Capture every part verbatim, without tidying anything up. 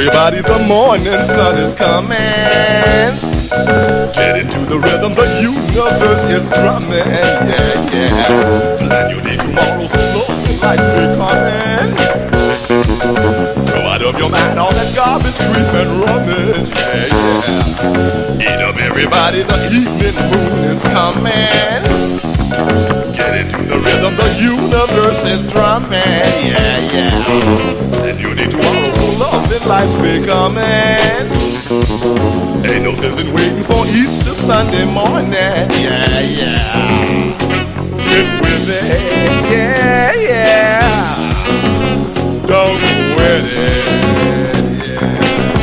Everybody, the morning sun is coming. Get into the rhythm, the universe is drumming. Yeah, yeah. Plan your day tomorrow, so lonely lights be coming. Throw out of your mind all that garbage, grief and rummage. Yeah, yeah. Eat up everybody, the evening moon is coming. Get into the rhythm, the universe is drumming. Yeah, yeah. And you need tomorrow, so love that life's becoming. Ain't no sense in waiting for Easter Sunday morning. Yeah, yeah. Get with it. Yeah, yeah. Don't quit it. Yeah.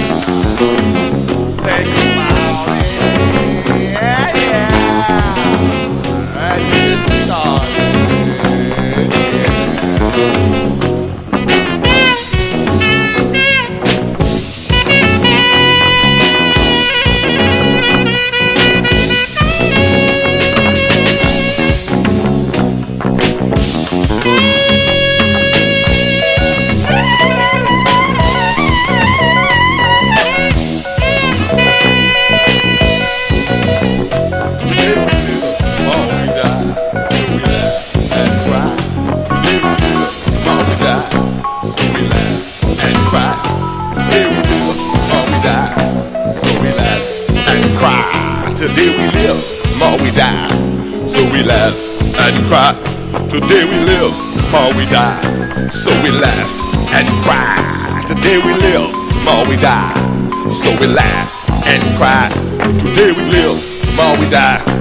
Think about it. Yeah, yeah. And get started. Yeah. Today we live, tomorrow we die. So we laugh and cry. Today we live, tomorrow we die. So we laugh and cry. Today we live, tomorrow we die. So we laugh and cry. Today we live, tomorrow we die.